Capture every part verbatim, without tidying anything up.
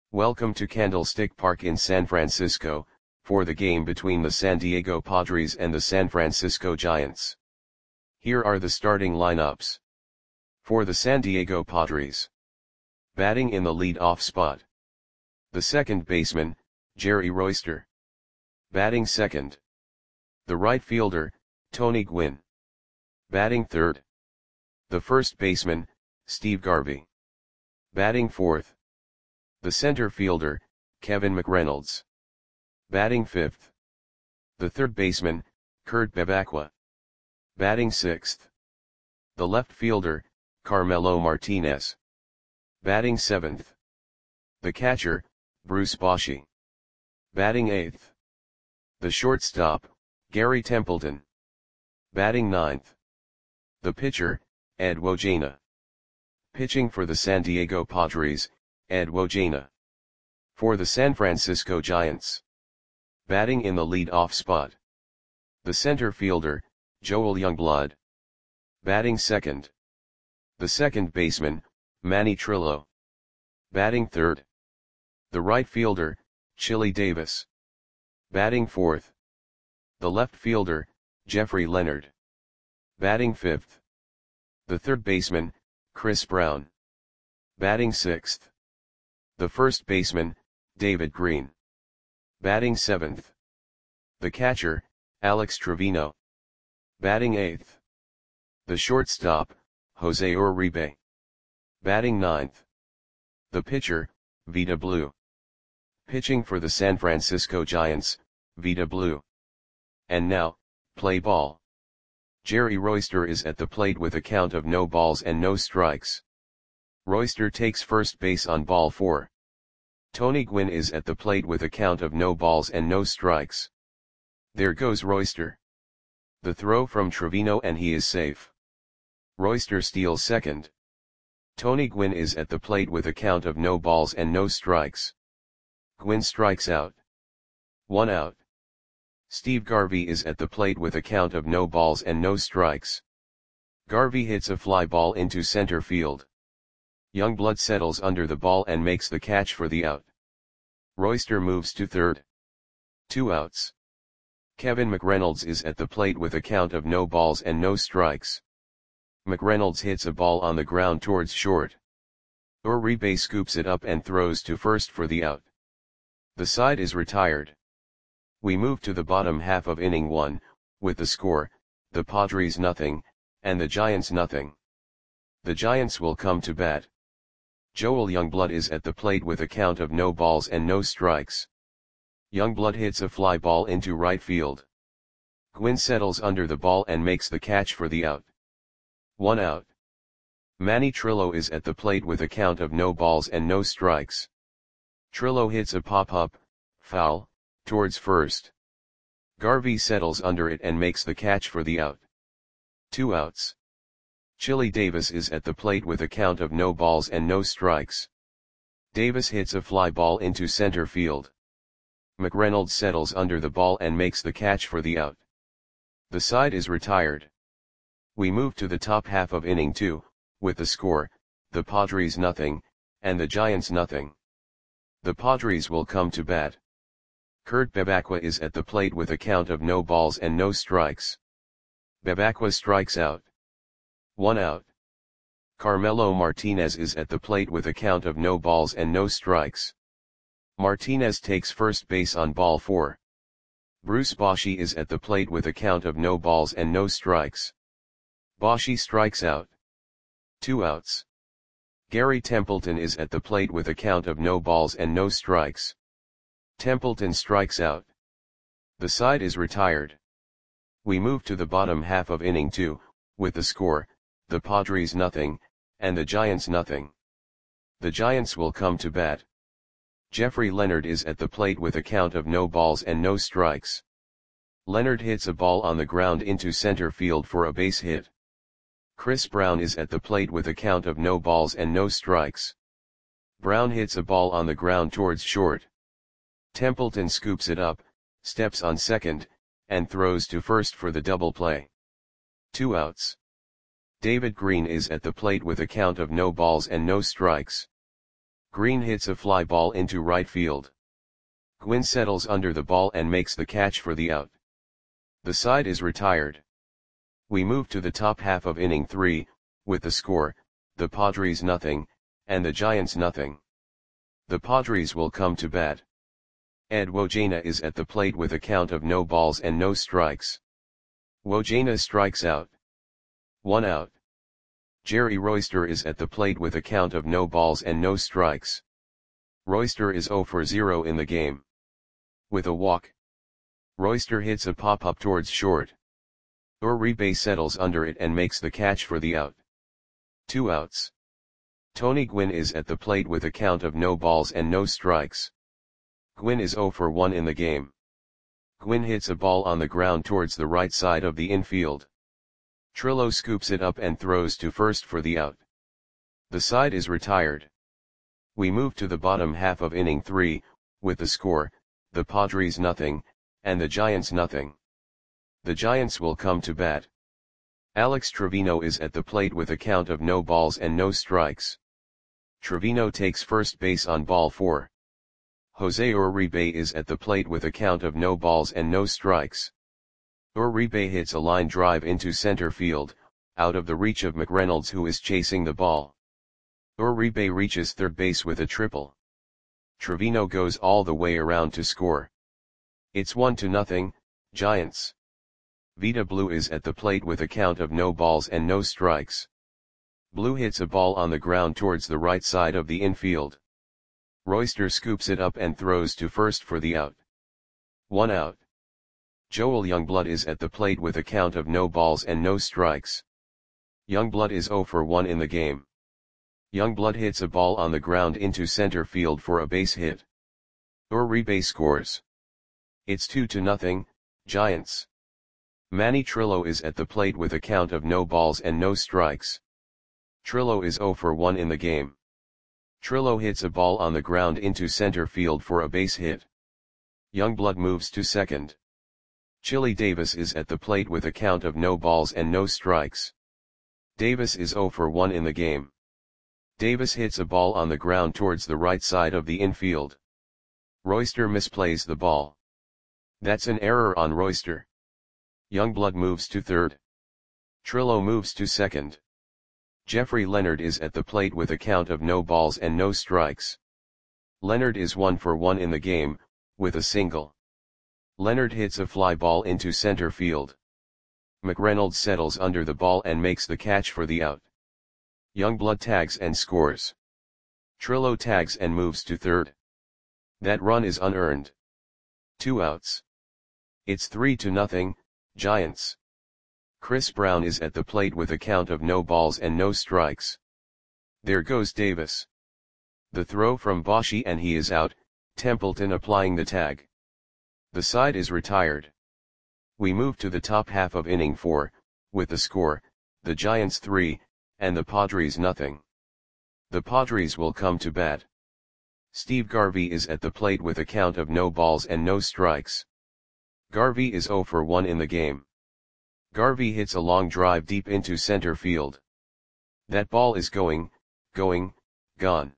Welcome to Candlestick Park in San Francisco, for the game between the San Diego Padres and the San Francisco Giants. Here are the starting lineups. For the San Diego Padres. Batting in the lead-off spot. The second baseman, Jerry Royster. Batting second. The right fielder, Tony Gwynn. Batting third. The first baseman, Steve Garvey. Batting fourth. The center fielder, Kevin McReynolds. Batting fifth. The third baseman, Kurt Bevacqua. Batting sixth. The left fielder, Carmelo Martinez. Batting seventh. The catcher, Bruce Bochy. Batting eighth. The shortstop, Gary Templeton. Batting ninth. The pitcher, Ed Wojena. Pitching for the San Diego Padres, Ed Wojena. For the San Francisco Giants. Batting in the lead-off spot. The center fielder, Joel Youngblood. Batting second. The second baseman, Manny Trillo. Batting third. The right fielder, Chili Davis. Batting fourth. The left fielder, Jeffrey Leonard. Batting fifth. The third baseman, Chris Brown. Batting sixth. The first baseman, David Green. Batting seventh. The catcher, Alex Trevino. Batting eighth. The shortstop, Jose Uribe. Batting ninth. The pitcher, Vida Blue. Pitching for the San Francisco Giants, Vida Blue. And now, play ball. Jerry Royster is at the plate with a count of no balls and no strikes. Royster takes first base on ball four. Tony Gwynn is at the plate with a count of no balls and no strikes. There goes Royster. The throw from Trevino and he is safe. Royster steals second. Tony Gwynn is at the plate with a count of no balls and no strikes. Gwynn strikes out. One out. Steve Garvey is at the plate with a count of no balls and no strikes. Garvey hits a fly ball into center field. Youngblood settles under the ball and makes the catch for the out. Royster moves to third. Two outs. Kevin McReynolds is at the plate with a count of no balls and no strikes. McReynolds hits a ball on the ground towards short. Uribe scoops it up and throws to first for the out. The side is retired. We move to the bottom half of inning one, with the score, the Padres nothing, and the Giants nothing. The Giants will come to bat. Joel Youngblood is at the plate with a count of no balls and no strikes. Youngblood hits a fly ball into right field. Gwynn settles under the ball and makes the catch for the out. One out. Manny Trillo is at the plate with a count of no balls and no strikes. Trillo hits a pop-up, foul, towards first. Garvey settles under it and makes the catch for the out. Two outs. Chili Davis is at the plate with a count of no balls and no strikes. Davis hits a fly ball into center field. McReynolds settles under the ball and makes the catch for the out. The side is retired. We move to the top half of inning two, with the score, the Padres nothing, and the Giants nothing. The Padres will come to bat. Kurt Bevacqua is at the plate with a count of no balls and no strikes. Bevacqua strikes out. One out. Carmelo Martinez is at the plate with a count of no balls and no strikes. Martinez takes first base on ball four. Bruce Bochy is at the plate with a count of no balls and no strikes. Bochy strikes out. Two outs. Gary Templeton is at the plate with a count of no balls and no strikes. Templeton strikes out. The side is retired. We move to the bottom half of inning two, with the score, the Padres nothing, and the Giants nothing. The Giants will come to bat. Jeffrey Leonard is at the plate with a count of no balls and no strikes. Leonard hits a ball on the ground into center field for a base hit. Chris Brown is at the plate with a count of no balls and no strikes. Brown hits a ball on the ground towards short. Templeton scoops it up, steps on second, and throws to first for the double play. Two outs. David Green is at the plate with a count of no balls and no strikes. Green hits a fly ball into right field. Gwynn settles under the ball and makes the catch for the out. The side is retired. We move to the top half of inning three, with the score, the Padres nothing, and the Giants nothing. The Padres will come to bat. Ed Wojana is at the plate with a count of no balls and no strikes. Wojana strikes out. One out. Jerry Royster is at the plate with a count of no balls and no strikes. Royster is zero for zero in the game. With a walk, Royster hits a pop-up towards short. Uribe settles under it and makes the catch for the out. Two outs. Tony Gwynn is at the plate with a count of no balls and no strikes. Gwynn is zero for one in the game. Gwynn hits a ball on the ground towards the right side of the infield. Trillo scoops it up and throws to first for the out. The side is retired. We move to the bottom half of inning three, with the score, the Padres nothing, and the Giants nothing. The Giants will come to bat. Alex Trevino is at the plate with a count of no balls and no strikes. Trevino takes first base on ball four. Jose Uribe is at the plate with a count of no balls and no strikes. Uribe hits a line drive into center field, out of the reach of McReynolds, who is chasing the ball. Uribe reaches third base with a triple. Trevino goes all the way around to score. It's one to nothing, Giants. Vida Blue is at the plate with a count of no balls and no strikes. Blue hits a ball on the ground towards the right side of the infield. Royster scoops it up and throws to first for the out. One out. Joel Youngblood is at the plate with a count of no balls and no strikes. Youngblood is zero for one in the game. Youngblood hits a ball on the ground into center field for a base hit. Uribe scores. It's two to nothing, Giants. Manny Trillo is at the plate with a count of no balls and no strikes. Trillo is zero for one in the game. Trillo hits a ball on the ground into center field for a base hit. Youngblood moves to second. Chili Davis is at the plate with a count of no balls and no strikes. Davis is zero for one in the game. Davis hits a ball on the ground towards the right side of the infield. Royster misplays the ball. That's an error on Royster. Youngblood moves to third. Trillo moves to second. Jeffrey Leonard is at the plate with a count of no balls and no strikes. Leonard is one for one in the game, with a single. Leonard hits a fly ball into center field. McReynolds settles under the ball and makes the catch for the out. Youngblood tags and scores. Trillo tags and moves to third. That run is unearned. Two outs. It's three to nothing, Giants. Chris Brown is at the plate with a count of no balls and no strikes. There goes Davis. The throw from Boshi and he is out, Templeton applying the tag. The side is retired. We move to the top half of inning four, with the score, the Giants three, and the Padres nothing. The Padres will come to bat. Steve Garvey is at the plate with a count of no balls and no strikes. Garvey is zero for one in the game. Garvey hits a long drive deep into center field. That ball is going, going, gone.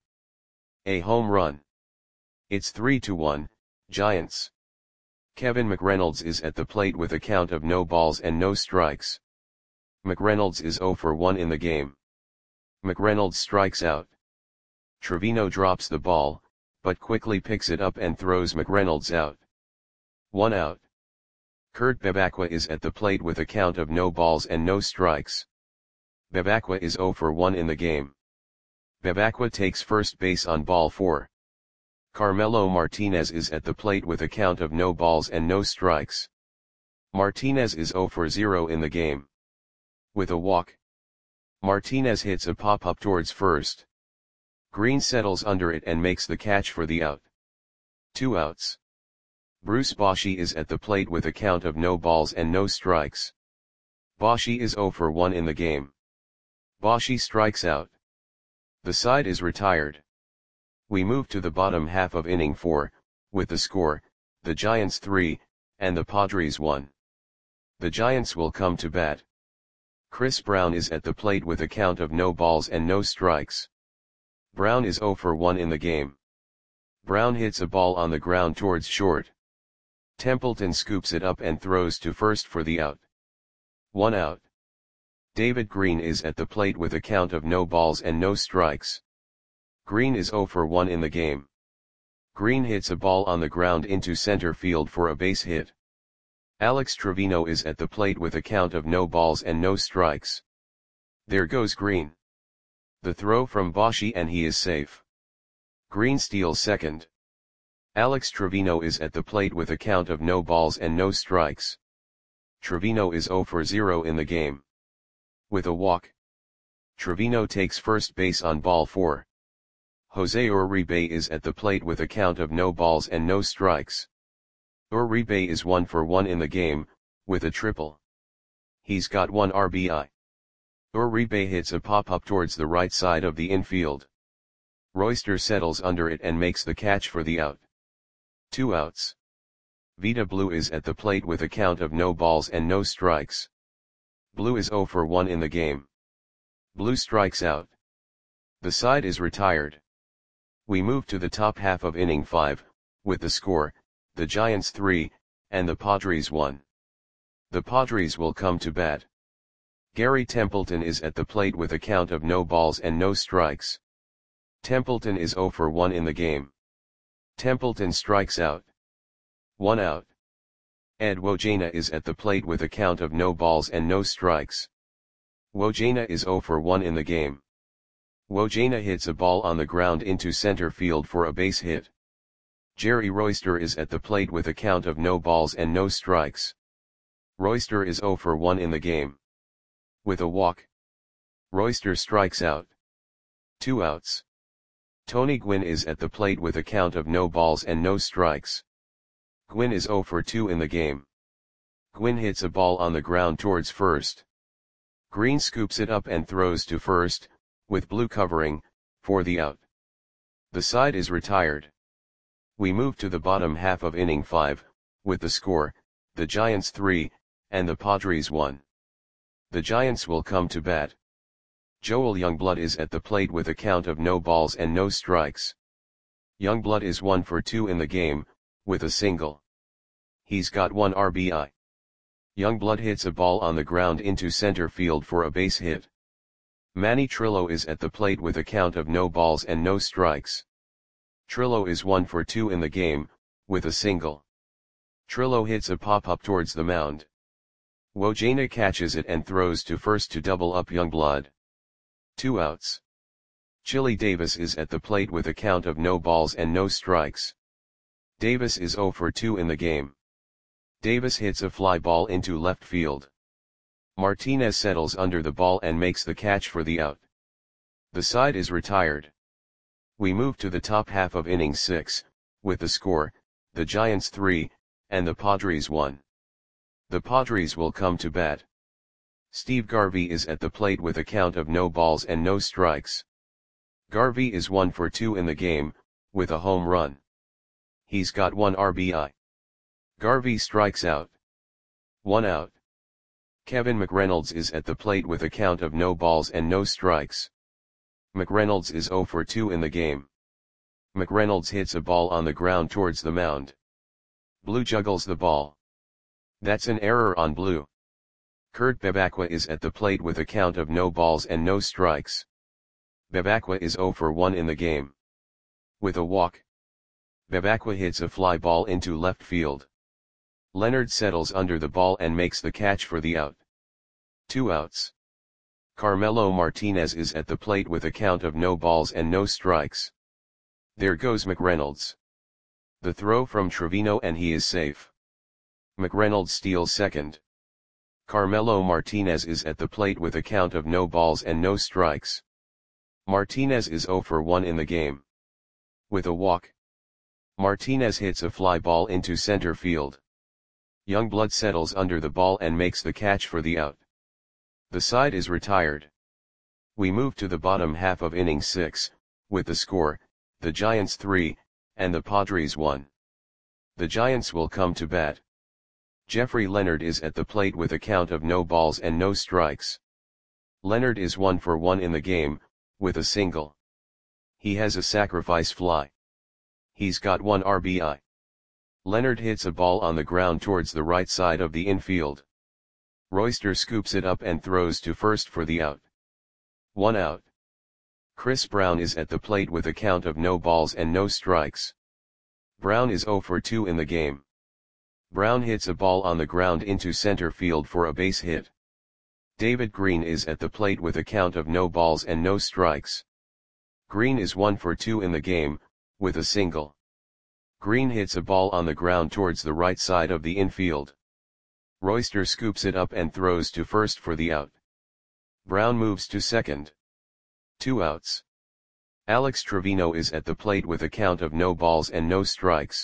A home run. It's three to one, Giants. Kevin McReynolds is at the plate with a count of no balls and no strikes. McReynolds is zero for one in the game. McReynolds strikes out. Trevino drops the ball, but quickly picks it up and throws McReynolds out. One out. Kurt Bebacqua is at the plate with a count of no balls and no strikes. Bebacqua is zero for one in the game. Bebacqua takes first base on ball four. Carmelo Martinez is at the plate with a count of no balls and no strikes. Martinez is zero for zero in the game. With a walk, Martinez hits a pop-up towards first. Green settles under it and makes the catch for the out. Two outs. Bruce Bochy is at the plate with a count of no balls and no strikes. Bochy is zero for one in the game. Bochy strikes out. The side is retired. We move to the bottom half of inning four, with the score, the Giants three, and the Padres one. The Giants will come to bat. Chris Brown is at the plate with a count of no balls and no strikes. Brown is zero for one in the game. Brown hits a ball on the ground towards short. Templeton scoops it up and throws to first for the out. One out. David Green is at the plate with a count of no balls and no strikes. Green is zero for one in the game. Green hits a ball on the ground into center field for a base hit. Alex Trevino is at the plate with a count of no balls and no strikes. There goes Green. The throw from Boshi and he is safe. Green steals second. Alex Trevino is at the plate with a count of no balls and no strikes. Trevino is zero for zero in the game. With a walk, Trevino takes first base on ball four. Jose Uribe is at the plate with a count of no balls and no strikes. Uribe is one for one in the game, with a triple. He's got one R B I. Uribe hits a pop-up towards the right side of the infield. Royster settles under it and makes the catch for the out. Two outs. Vida Blue is at the plate with a count of no balls and no strikes. Blue is zero for one in the game. Blue strikes out. The side is retired. We move to the top half of inning five, with the score, the Giants three, and the Padres one. The Padres will come to bat. Gary Templeton is at the plate with a count of no balls and no strikes. Templeton is zero for one in the game. Templeton strikes out. One out. Ed Wojana is at the plate with a count of no balls and no strikes. Wojana is zero for one in the game. Wojana hits a ball on the ground into center field for a base hit. Jerry Royster is at the plate with a count of no balls and no strikes. Royster is zero for one in the game. With a walk, Royster strikes out. Two outs. Tony Gwynn is at the plate with a count of no balls and no strikes. Gwynn is zero for two in the game. Gwynn hits a ball on the ground towards first. Green scoops it up and throws to first, with Blue covering, for the out. The side is retired. We move to the bottom half of inning five, with the score, the Giants three, and the Padres one. The Giants will come to bat. Joel Youngblood is at the plate with a count of no balls and no strikes. Youngblood is one for two in the game, with a single. He's got one R B I. Youngblood hits a ball on the ground into center field for a base hit. Manny Trillo is at the plate with a count of no balls and no strikes. Trillo is one for two in the game, with a single. Trillo hits a pop-up towards the mound. Wojana catches it and throws to first to double up Youngblood. Two outs. Chili Davis is at the plate with a count of no balls and no strikes. Davis is zero for two in the game. Davis hits a fly ball into left field. Martinez settles under the ball and makes the catch for the out. The side is retired. We move to the top half of inning six, with the score, the Giants three, and the Padres one. The Padres will come to bat. Steve Garvey is at the plate with a count of no balls and no strikes. Garvey is one for two in the game, with a home run. He's got one R B I. Garvey strikes out. One out. Kevin McReynolds is at the plate with a count of no balls and no strikes. McReynolds is zero for two in the game. McReynolds hits a ball on the ground towards the mound. Blue juggles the ball. That's an error on Blue. Kurt Bebacqua is at the plate with a count of no balls and no strikes. Bebacqua is zero for one in the game. With a walk, Bebacqua hits a fly ball into left field. Leonard settles under the ball and makes the catch for the out. Two outs. Carmelo Martinez is at the plate with a count of no balls and no strikes. There goes McReynolds. The throw from Trevino and he is safe. McReynolds steals second. Carmelo Martinez is at the plate with a count of no balls and no strikes. Martinez is zero for one in the game. With a walk, Martinez hits a fly ball into center field. Youngblood settles under the ball and makes the catch for the out. The side is retired. We move to the bottom half of inning six, with the score, the Giants three, and the Padres one. The Giants will come to bat. Jeffrey Leonard is at the plate with a count of no balls and no strikes. Leonard is one for one in the game, with a single. He has a sacrifice fly. He's got one R B I. Leonard hits a ball on the ground towards the right side of the infield. Royster scoops it up and throws to first for the out. One out. Chris Brown is at the plate with a count of no balls and no strikes. Brown is zero for two in the game. Brown hits a ball on the ground into center field for a base hit. David Green is at the plate with a count of no balls and no strikes. Green is one for two in the game, with a single. Green hits a ball on the ground towards the right side of the infield. Royster scoops it up and throws to first for the out. Brown moves to second. Two outs. Alex Trevino is at the plate with a count of no balls and no strikes.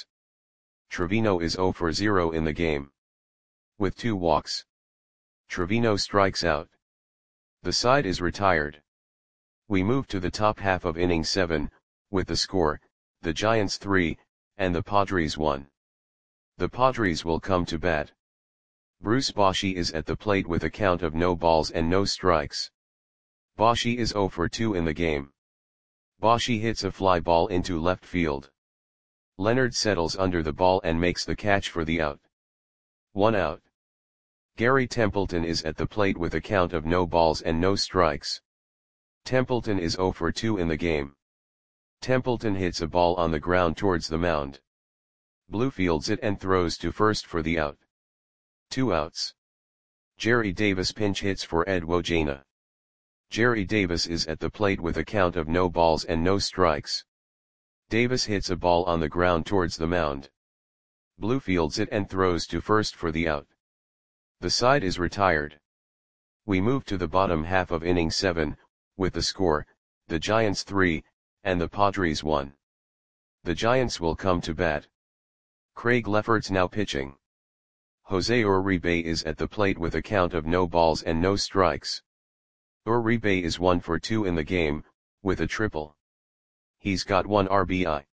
Trevino is zero for zero in the game. With two walks. Trevino strikes out. The side is retired. We move to the top half of inning seven, with the score, the Giants three, and the Padres one. The Padres will come to bat. Bruce Bochy is at the plate with a count of no balls and no strikes. Bochy is zero for two in the game. Bochy hits a fly ball into left field. Leonard settles under the ball and makes the catch for the out. One out. Gary Templeton is at the plate with a count of no balls and no strikes. Templeton is zero for two in the game. Templeton hits a ball on the ground towards the mound. Blue fields it and throws to first for the out. Two outs. Jerry Davis pinch hits for Ed Wojana. Jerry Davis is at the plate with a count of no balls and no strikes. Davis hits a ball on the ground towards the mound. Blue fields it and throws to first for the out. The side is retired. We move to the bottom half of inning seven, with the score, the Giants three, and the Padres one. The Giants will come to bat. Craig Lefferts now pitching. Jose Uribe is at the plate with a count of no balls and no strikes. Uribe is one for two in the game, with a triple. He's got one R B I.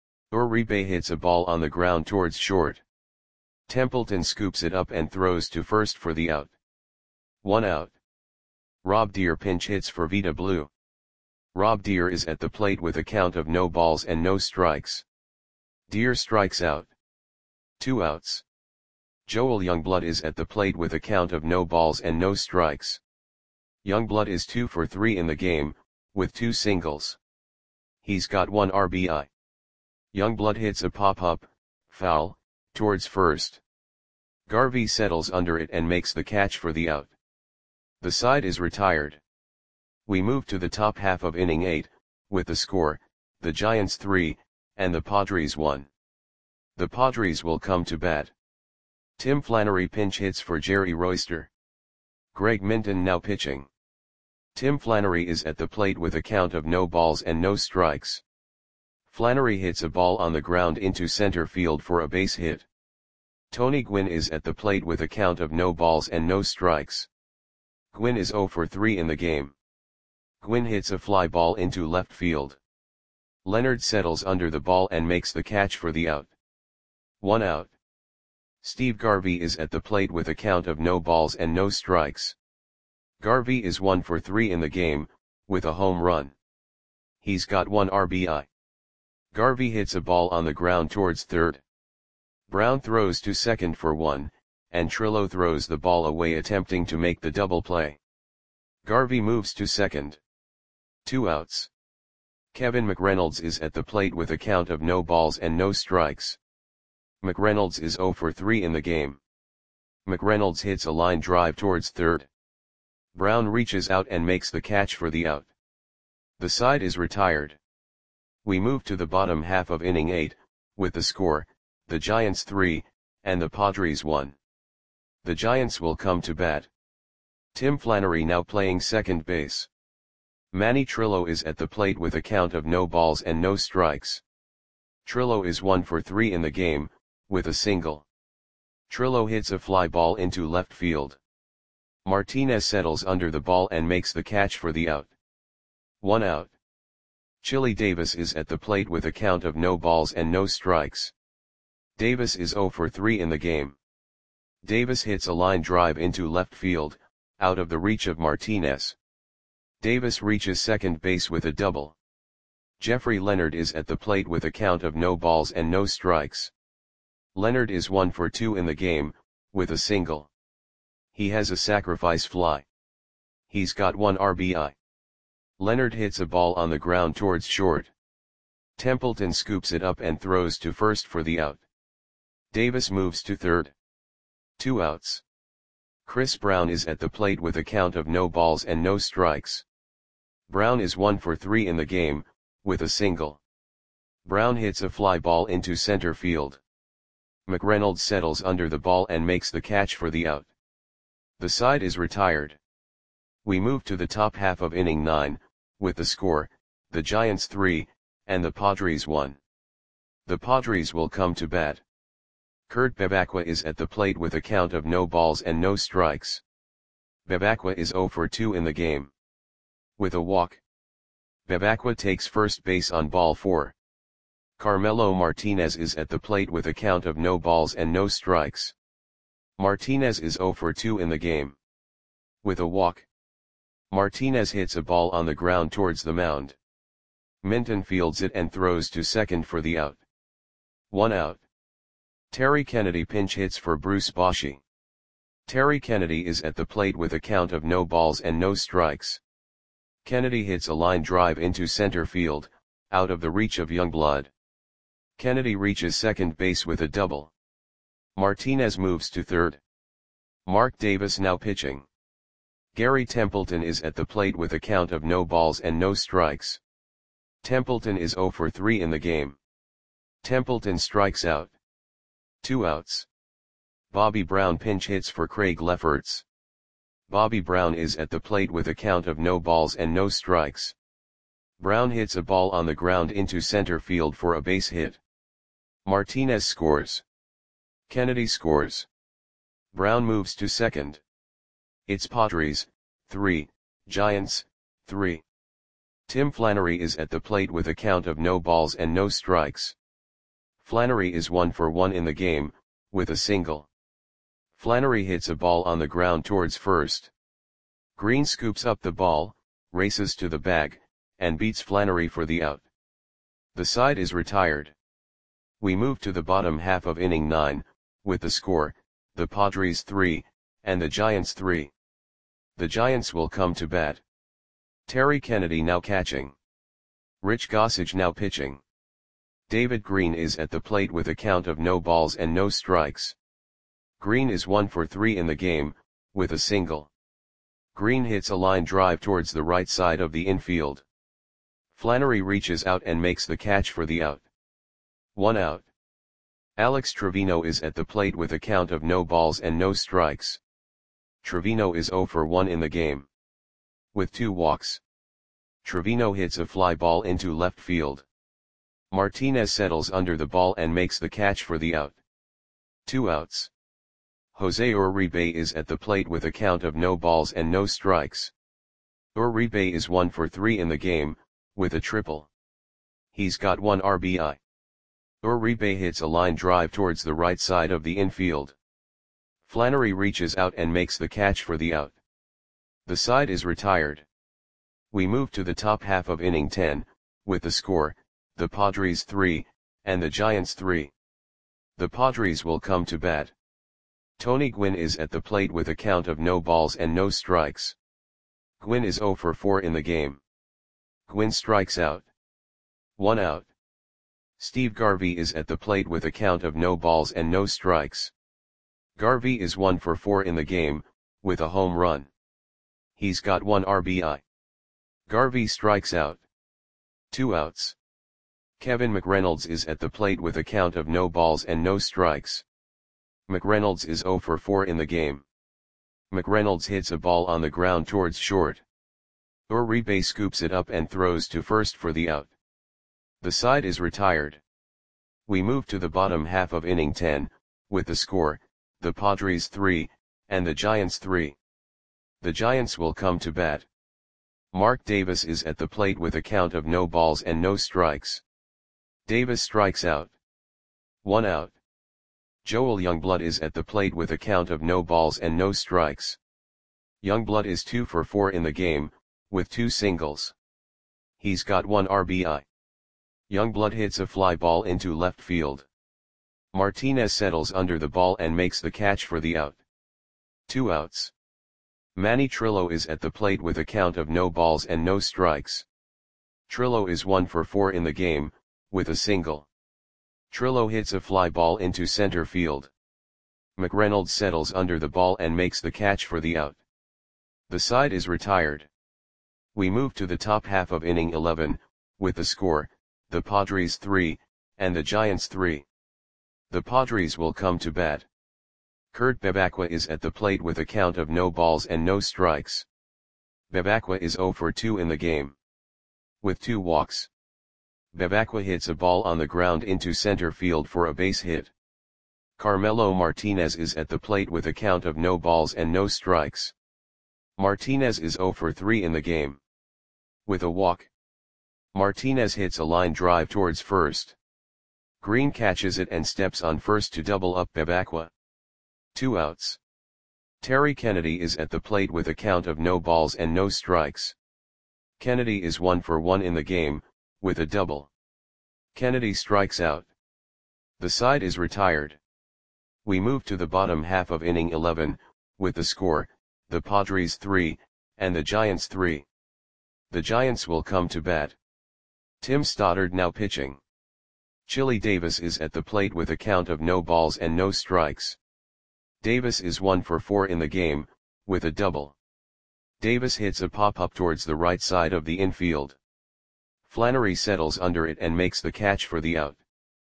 Uribe hits a ball on the ground towards short. Templeton scoops it up and throws to first for the out. One out. Rob Deere pinch hits for Vita Blue. Rob Deere is at the plate with a count of no balls and no strikes. Deere strikes out. Two outs. Joel Youngblood is at the plate with a count of no balls and no strikes. Youngblood is two for three in the game, with two singles. He's got one R B I. Youngblood hits a pop-up, foul, towards first. Garvey settles under it and makes the catch for the out. The side is retired. We move to the top half of inning eight, with the score, the Giants three, and the Padres one. The Padres will come to bat. Tim Flannery pinch hits for Jerry Royster. Greg Minton now pitching. Tim Flannery is at the plate with a count of no balls and no strikes. Flannery hits a ball on the ground into center field for a base hit. Tony Gwynn is at the plate with a count of no balls and no strikes. Gwynn is zero for three in the game. Gwynn hits a fly ball into left field. Leonard settles under the ball and makes the catch for the out. One out. Steve Garvey is at the plate with a count of no balls and no strikes. Garvey is one for three in the game, with a home run. He's got one R B I. Garvey hits a ball on the ground towards third. Brown throws to second for one, and Trillo throws the ball away attempting to make the double play. Garvey moves to second. Two outs. Kevin McReynolds is at the plate with a count of no balls and no strikes. McReynolds is zero for three in the game. McReynolds hits a line drive towards third. Brown reaches out and makes the catch for the out. The side is retired. We move to the bottom half of inning eight, with the score, the Giants three, and the Padres one. The Giants will come to bat. Tim Flannery now playing second base. Manny Trillo is at the plate with a count of no balls and no strikes. Trillo is one for three in the game, with a single. Trillo hits a fly ball into left field. Martinez settles under the ball and makes the catch for the out. One out. Chili Davis is at the plate with a count of no balls and no strikes. Davis is zero for three in the game. Davis hits a line drive into left field, out of the reach of Martinez. Davis reaches second base with a double. Jeffrey Leonard is at the plate with a count of no balls and no strikes. Leonard is one for two in the game, with a single. He has a sacrifice fly. He's got one R B I. Leonard hits a ball on the ground towards short. Templeton scoops it up and throws to first for the out. Davis moves to third. Two outs. Chris Brown is at the plate with a count of no balls and no strikes. Brown is one for three in the game, with a single. Brown hits a fly ball into center field. McReynolds settles under the ball and makes the catch for the out. The side is retired. We move to the top half of inning nine, with the score, the Giants three, and the Padres one. The Padres will come to bat. Kurt Bevacqua is at the plate with a count of no balls and no strikes. Bevacqua is zero for two in the game. With a walk. Bevacqua takes first base on ball four. Carmelo Martinez is at the plate with a count of no balls and no strikes. Martinez is zero for two in the game. With a walk. Martinez hits a ball on the ground towards the mound. Minton fields it and throws to second for the out. One out. Terry Kennedy pinch hits for Bruce Bochy. Terry Kennedy is at the plate with a count of no balls and no strikes. Kennedy hits a line drive into center field, out of the reach of Youngblood. Kennedy reaches second base with a double. Martinez moves to third. Mark Davis now pitching. Gary Templeton is at the plate with a count of no balls and no strikes. Templeton is zero for three in the game. Templeton strikes out. Two outs. Bobby Brown pinch hits for Craig Lefferts. Bobby Brown is at the plate with a count of no balls and no strikes. Brown hits a ball on the ground into center field for a base hit. Martinez scores. Kennedy scores. Brown moves to second. It's Padres, three, Giants, three. Tim Flannery is at the plate with a count of no balls and no strikes. Flannery is one for one in the game, with a single. Flannery hits a ball on the ground towards first. Green scoops up the ball, races to the bag, and beats Flannery for the out. The side is retired. We move to the bottom half of inning nine, with the score, the Padres three, and the Giants three. The Giants will come to bat. Terry Kennedy now catching. Rich Gossage now pitching. David Green is at the plate with a count of no balls and no strikes. Green is one for three in the game, with a single. Green hits a line drive towards the right side of the infield. Flannery reaches out and makes the catch for the out. One out. Alex Trevino is at the plate with a count of no balls and no strikes. Trevino is zero for one in the game. With two walks. Trevino hits a fly ball into left field. Martinez settles under the ball and makes the catch for the out. Two outs. Jose Uribe is at the plate with a count of no balls and no strikes. Uribe is one for three in the game, with a triple. He's got one R B I. Uribe hits a line drive towards the right side of the infield. Flannery reaches out and makes the catch for the out. The side is retired. We move to the top half of inning ten, with the score, the Padres three, and the Giants three. The Padres will come to bat. Tony Gwynn is at the plate with a count of no balls and no strikes. Gwynn is zero for four in the game. Gwynn strikes out. One out. Steve Garvey is at the plate with a count of no balls and no strikes. Garvey is one for four in the game, with a home run. He's got one R B I. Garvey strikes out. Two outs. Kevin McReynolds is at the plate with a count of no balls and no strikes. McReynolds is zero for four in the game. McReynolds hits a ball on the ground towards short. Uribe scoops it up and throws to first for the out. The side is retired. We move to the bottom half of inning ten, with the score, the Padres three, and the Giants three. The Giants will come to bat. Mark Davis is at the plate with a count of no balls and no strikes. Davis strikes out. One out. Joel Youngblood is at the plate with a count of no balls and no strikes. Youngblood is two for four in the game, with two singles. He's got one R B I. Youngblood hits a fly ball into left field. Martinez settles under the ball and makes the catch for the out. Two outs. Manny Trillo is at the plate with a count of no balls and no strikes. Trillo is one for four in the game, with a single. Trillo hits a fly ball into center field. McReynolds settles under the ball and makes the catch for the out. The side is retired. We move to the top half of inning eleven, with the score, the Padres three, and the Giants three. The Padres will come to bat. Kurt Bebacqua is at the plate with a count of no balls and no strikes. Bebacqua is zero for two in the game. With two walks. Bebacqua hits a ball on the ground into center field for a base hit. Carmelo Martinez is at the plate with a count of no balls and no strikes. Martinez is zero for three in the game. With a walk. Martinez hits a line drive towards first. Green catches it and steps on first to double up Bebacqua. Two outs. Terry Kennedy is at the plate with a count of no balls and no strikes. Kennedy is one for one in the game, with a double. Kennedy strikes out. The side is retired. We move to the bottom half of inning eleven, with the score, the Padres three, and the Giants three. The Giants will come to bat. Tim Stoddard now pitching. Chili Davis is at the plate with a count of no balls and no strikes. Davis is one for four in the game, with a double. Davis hits a pop-up towards the right side of the infield. Flannery settles under it and makes the catch for the out.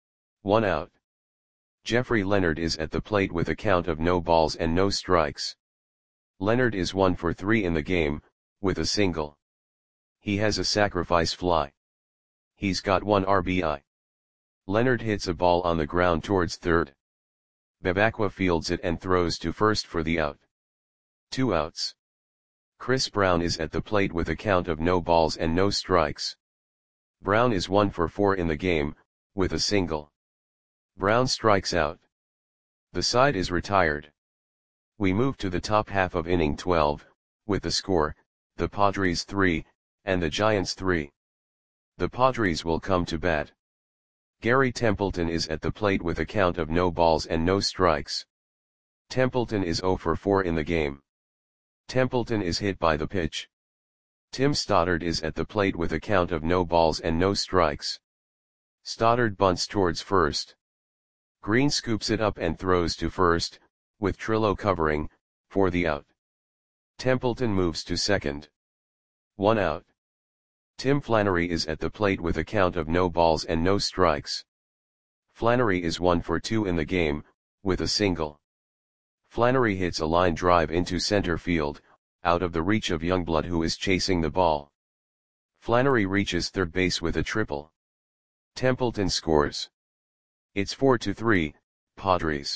One out. Jeffrey Leonard is at the plate with a count of no balls and no strikes. Leonard is one for three in the game, with a single. He has a sacrifice fly. He's got one R B I. Leonard hits a ball on the ground towards third. Bebacqua fields it and throws to first for the out. Two outs. Chris Brown is at the plate with a count of no balls and no strikes. Brown is one for four in the game, with a single. Brown strikes out. The side is retired. We move to the top half of inning twelve, with the score, the Padres three, and the Giants three. The Padres will come to bat. Gary Templeton is at the plate with a count of no balls and no strikes. Templeton is zero for four in the game. Templeton is hit by the pitch. Tim Stoddard is at the plate with a count of no balls and no strikes. Stoddard bunts towards first. Green scoops it up and throws to first, with Trillo covering, for the out. Templeton moves to second. One out. Tim Flannery is at the plate with a count of no balls and no strikes. Flannery is one for two in the game, with a single. Flannery hits a line drive into center field, out of the reach of Youngblood who is chasing the ball. Flannery reaches third base with a triple. Templeton scores. It's four to three, Padres.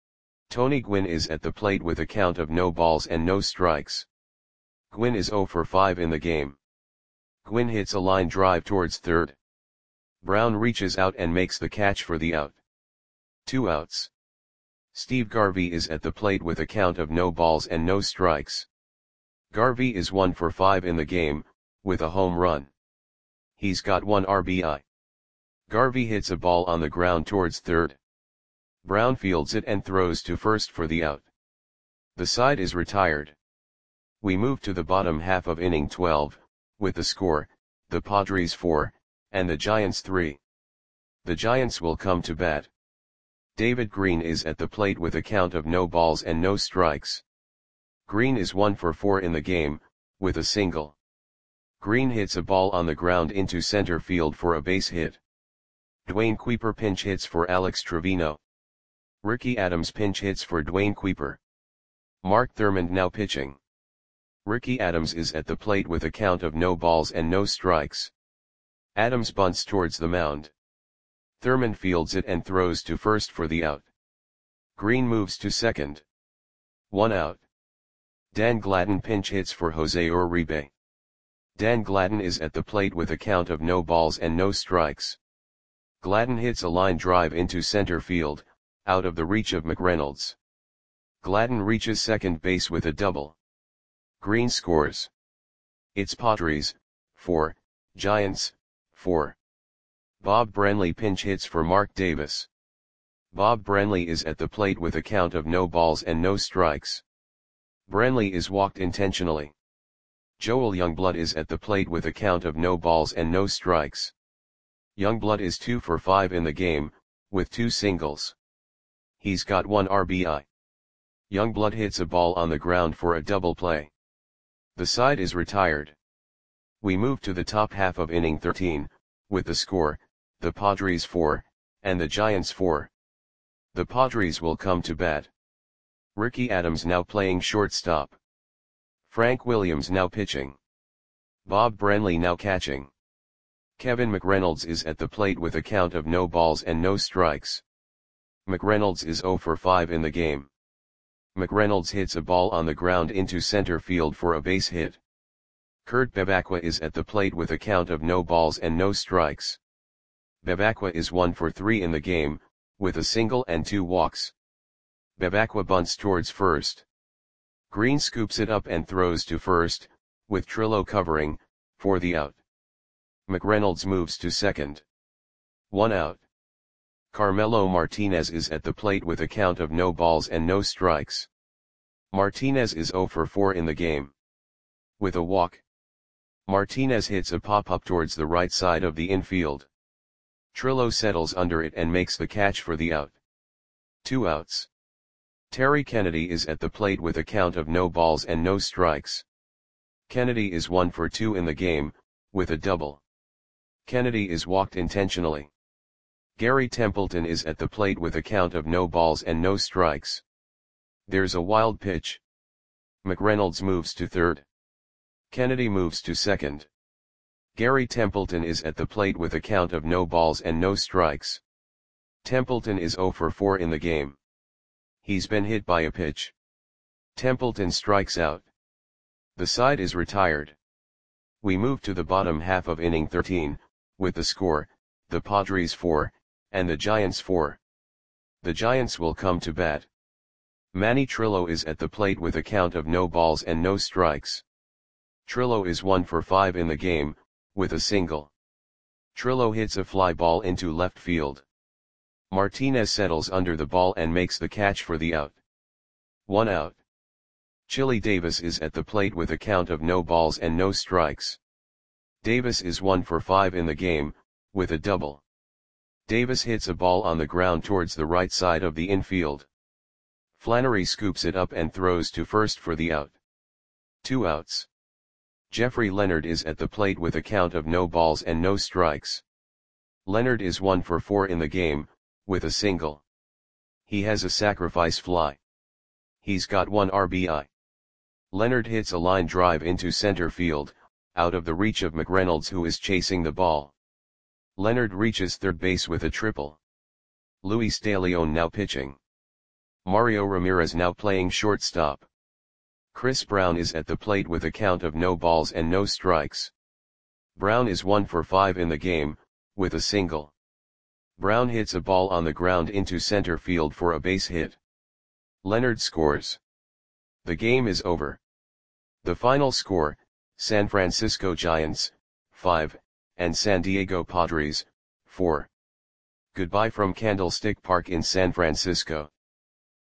Tony Gwynn is at the plate with a count of no balls and no strikes. Gwynn is zero for five in the game. Gwynn hits a line drive towards third. Brown reaches out and makes the catch for the out. Two outs. Steve Garvey is at the plate with a count of no balls and no strikes. Garvey is one for five in the game, with a home run. He's got one R B I. Garvey hits a ball on the ground towards third. Brown fields it and throws to first for the out. The side is retired. We move to the bottom half of inning twelve, with the score, the Padres four, and the Giants three. The Giants will come to bat. David Green is at the plate with a count of no balls and no strikes. Green is one for four in the game, with a single. Green hits a ball on the ground into center field for a base hit. Dwayne Kuiper pinch hits for Alex Trevino. Ricky Adams pinch hits for Dwayne Kuiper. Mark Thurmond now pitching. Ricky Adams is at the plate with a count of no balls and no strikes. Adams bunts towards the mound. Thurmond fields it and throws to first for the out. Green moves to second. One out. Dan Gladden pinch hits for Jose Uribe. Dan Gladden is at the plate with a count of no balls and no strikes. Gladden hits a line drive into center field, out of the reach of McReynolds. Gladden reaches second base with a double. Green scores. It's Padres, four, Giants, four. Bob Branley pinch hits for Mark Davis. Bob Branley is at the plate with a count of no balls and no strikes. Branley is walked intentionally. Joel Youngblood is at the plate with a count of no balls and no strikes. Youngblood is two for five in the game, with two singles. He's got one R B I. Youngblood hits a ball on the ground for a double play. The side is retired. We move to the top half of inning thirteen, with the score, the Padres four, and the Giants four. The Padres will come to bat. Ricky Adams now playing shortstop. Frank Williams now pitching. Bob Branley now catching. Kevin McReynolds is at the plate with a count of no balls and no strikes. McReynolds is zero for five in the game. McReynolds hits a ball on the ground into center field for a base hit. Kurt Bevacqua is at the plate with a count of no balls and no strikes. Bevacqua is one for three in the game, with a single and two walks. Bevacqua bunts towards first. Green scoops it up and throws to first, with Trillo covering, for the out. McReynolds moves to second. One out. Carmelo Martinez is at the plate with a count of no balls and no strikes. Martinez is zero for four in the game. With a walk, Martinez hits a pop-up towards the right side of the infield. Trillo settles under it and makes the catch for the out. Two outs. Terry Kennedy is at the plate with a count of no balls and no strikes. Kennedy is one for two in the game, with a double. Kennedy is walked intentionally. Gary Templeton is at the plate with a count of no balls and no strikes. There's a wild pitch. McReynolds moves to third. Kennedy moves to second. Gary Templeton is at the plate with a count of no balls and no strikes. Templeton is zero for four in the game. He's been hit by a pitch. Templeton strikes out. The side is retired. We move to the bottom half of inning thirteen, with the score, the Padres four, and the Giants four. The Giants will come to bat. Manny Trillo is at the plate with a count of no balls and no strikes. Trillo is one for five in the game, with a single. Trillo hits a fly ball into left field. Martinez settles under the ball and makes the catch for the out. One out. Chili Davis is at the plate with a count of no balls and no strikes. Davis is one for five in the game, with a double. Davis hits a ball on the ground towards the right side of the infield. Flannery scoops it up and throws to first for the out. Two outs. Jeffrey Leonard is at the plate with a count of no balls and no strikes. Leonard is one for four in the game, with a single. He has a sacrifice fly. He's got one R B I. Leonard hits a line drive into center field, out of the reach of McReynolds, who is chasing the ball. Leonard reaches third base with a triple. Luis De Leon now pitching. Mario Ramirez now playing shortstop. Chris Brown is at the plate with a count of no balls and no strikes. Brown is one for five in the game, with a single. Brown hits a ball on the ground into center field for a base hit. Leonard scores. The game is over. The final score, San Francisco Giants, five, and San Diego Padres, four. Goodbye from Candlestick Park in San Francisco.